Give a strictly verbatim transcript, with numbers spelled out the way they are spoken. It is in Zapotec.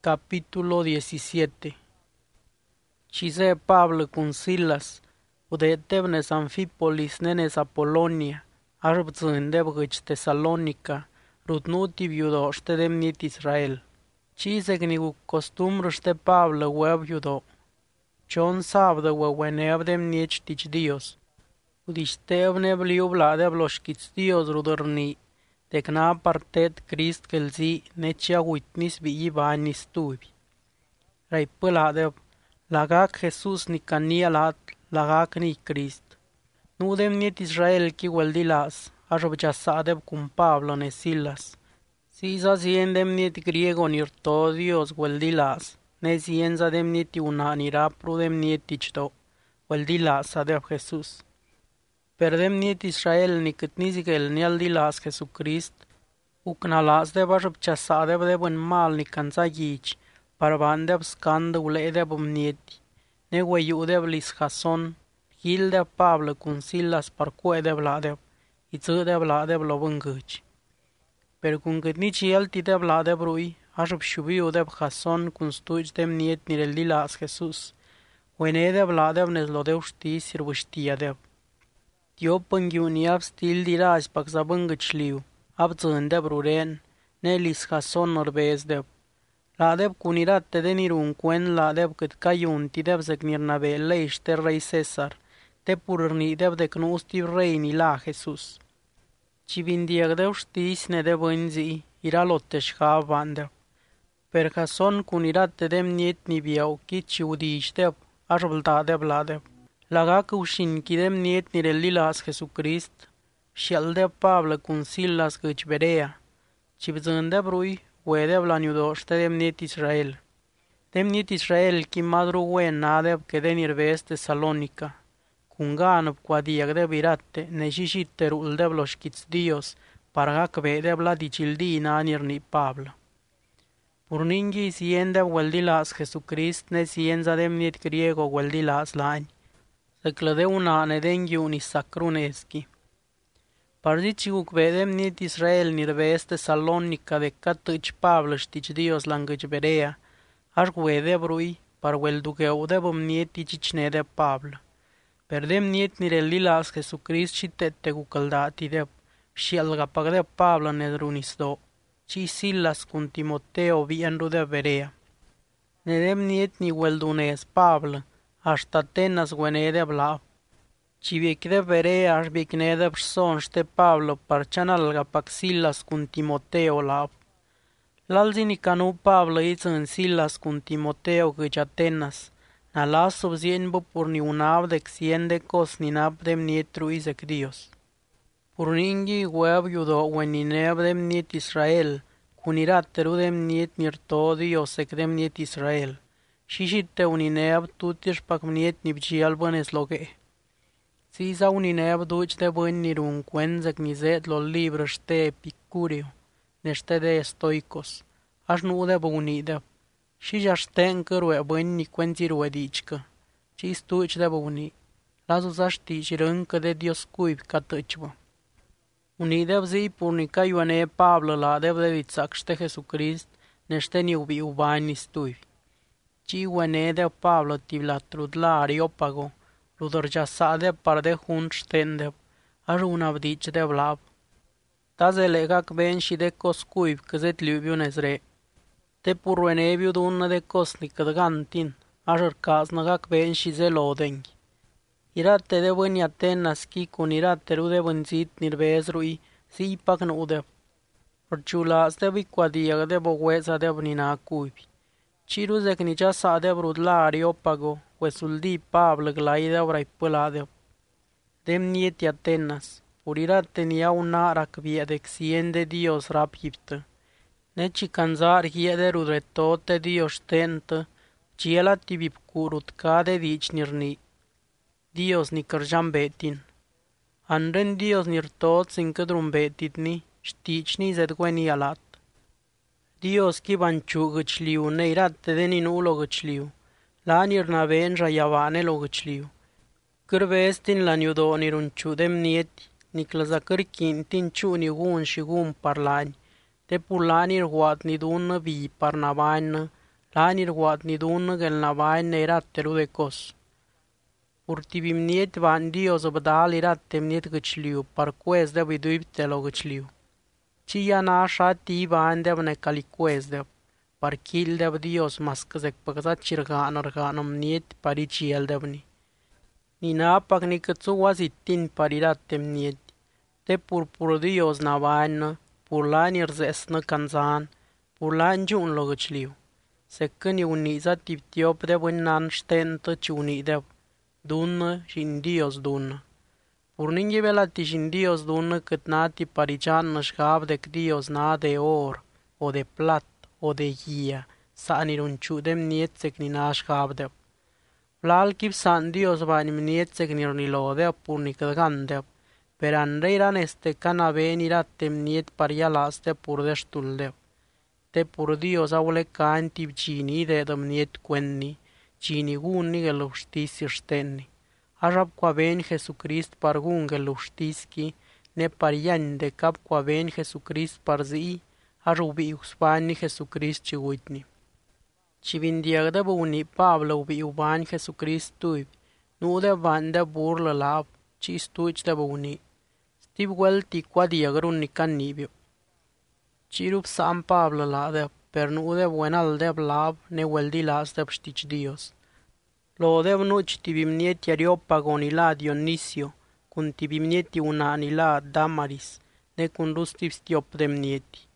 Capítulo diecisiete. Chise Pablo con Silas, udetebnes Anfípolis nenes Apolonia, arbzindeb gich Tesalónica, rutnuti viudo demnit Israel. Chise gnigu costumbre ste Pablo web viudo. Chon sabde weweneb demnich tich Dios. Udistebneb liublade bloschkits Dios ruderni. Tecna partet Christ kelzi nechia witnis vi banis tubi. Rai peladeb lagak Jesus ni kania lat lagak ni Christ. Nudem niet Israel ki weldilas arobjasadeb cum Pablo ne Silas. Sisa siendem niet griego nirto Dios weldilas ne sienza dem niet unanira prudem niet tichdo weldilas adeb Jesus. Perdem niet Israel ni cât nizigel ni aldilas Jesucrist, ucnalas deb arăpceasadeb deb în mal ni canza ghici, parvandeb scand uledeb umnieti, ne weiudeb lis Jason, hildeb Pablo cum Silas parcuedeb ladeb, ițădeb ladeb lovângâci. Per cum cât nici el tideb ladeb rui, arăpșubiudeb Jason cum stuci dem niet ni reldilas Jesus, uenedeb ladeb nezlodeu știi sirvâștiadeb. Tio pângiuniab stil diraj pak zabângăcliu, abțândeb ruren, nelis Jason orbezdeb. Ladeb cunirate de nirun cuen ladeb cât caiun tideb zăgnirnabe leiște rei Cesar, te purârnideb de cnustiv rei ni la Jesus. Ci vindiegdeb știs ne de vânzii, ira loteșha vandeb. Per Jason cunirate dem niet ni biau, chici udișteb, așvăltadeb ladeb. Laga căușin chidem niet ni relilas Jesucrist, și aldeb Pablo cum Silas găci Berea, ci bzândeb rui, uedeb la niudoște dem niet Israel. Dem niet Israel ki madru uen adeb que de nirves Tesalonica, cum ganăb quadiegdeb irate, neșișit teruldeb loșchiț Dios, pargac vedeb la dicildina nirni Pablo. Purninghi siendeb weldilas Jesucrist, ne sienza dem niet griego weldilas laani. Se clădeu una nedenghiuni sacruneschi. Parzici cu vedem niet Israel nirveste Salonica de catâci Pablo știci Dios langăci Berea, aș guede brui, par wel duceu de bom niet icicne de Pablo. Perdem niet nirelilas Jesucrist și tete cu căldati de, și algapag de Pablo nedrunisdo, ci Silas cum Timoteo vienru de Berea. Nedem niet ni weldunes Pablo, hasta Atenas wenedeb lav. Ci viecdeb Berea aș viecnedeb son ște Pablo parcean algapac Silas cum Timoteo lav. Lalzi ni canu Pablo iță în Silas cum Timoteo găci Atenas, na las subzienbo pur ni unav de xiende cos ni nab dem niet truizec Dios. Purninghi web iudo wenineb dem niet Israel, cunirateru dem niet nirto Dios ec dem niet Israel. Și și te unineab tutiș pac niet nibci albănes loge. Sisa unineab duci de băni nirun cuenzec nizet lo libră ște Epicuriu, nește de estoicos, aș nu de băunideb. Și ja ște încărue băni ni cuenziru edicică, ci stuci de băuni, lasu sa știci râncă de Dioscuiv ca tăcibă. Unideb zi purnica ioane Pablo la deb de vitsac ște Jesucrist, nește ni ubi ubani ni stuivi. Ci wenede Pablo tibla trudla Areopago, ludorjasade par de hun stendeb, ajunab dice de blab. Taze legac ben și de coscuiv, căzet liubiunes re. Te purwenebiu dună de cosnic gantin, ajărcas năgac ben și zelodenghi. Irate de băni Atenas chi cun irate ru de bânzit nirvezrui, si pac nudeb. Porciulas de bicoadiag de boguesa de bnina cuivi. Ciru zecnicea sade brudla Areopago, huesuldi Pablo glaide obrai păladeu. Dem nieti Atenas, purirate nia una racvie de xiende Dios rapiptă. Neci canzar hiede rudretote Dios tentă, ciela tibip curut cade dici nirni. Dios ni cărjam betin. Andren Dios nirtot sincădrum betitni, șticni zedgueni alat. Dios ki banchu găcliu, neirate de ninulo găcliu, la nirnaven rayavane lo găcliu. Cârvestin la niudo nirunchu dem nieti, niclăzacări kintin chu ni gun și gun parlani, te pulanir huat ni dună vi parnavană, Laani rguad ni dun guelnabany ne irate ru de cos. Pur tibi mniet van Dios bdal irate mniet guchliu par cuesdeb iduibte lo guchliu. Chi ya na shati ibandeb ne calicuesdeb par quildeb Dios mas que zecpacsa chirgan rgan mniet par ichieldebni. Ni napac ni cătsu wazitin par irate mniet, te pur pur Dios nabany pur laani rzesnă canzan, pur laani giun lo guchliu. Secân i uniza tip-tiop deb în nan shtentă ci unideb, dună shin Dios dună. Pur ningi velati shin Dios dună cât nati parigian shgab dec Dios na de or, o de plat, o de ghia, sa ni runciudem niet sec ni na shgab deb. Vlal kip san Dios bani mniet sec ni runilodeb pur ni câdgandeb, per anreiran este canaben irate mniet parialaste pur deshtuldev. Te pur Dios aule can tip cini de mniet cuenni, cini gunni gel justici shtenni. Ajab qua ben Jesucrist par gun gel justici, ne parian de cap qua ben Jesucrist par zi, ajubi usbani Jesucrist ci uitni. Ci vindiag de buni Pablo ubi uban Jesucrist tuib, nu de van de burla lab, ci stuic de buni. Stib wel ti qua diagrun ni cannibio. Cirup San Pablo la de per nu de buenal de blab ne wel di las de pstich Dios. Lo de nuci tibimnieti Areopagon ila Dionisio, cun tibimnieti una anila Damaris, ne cun rustib stiop de mnieti.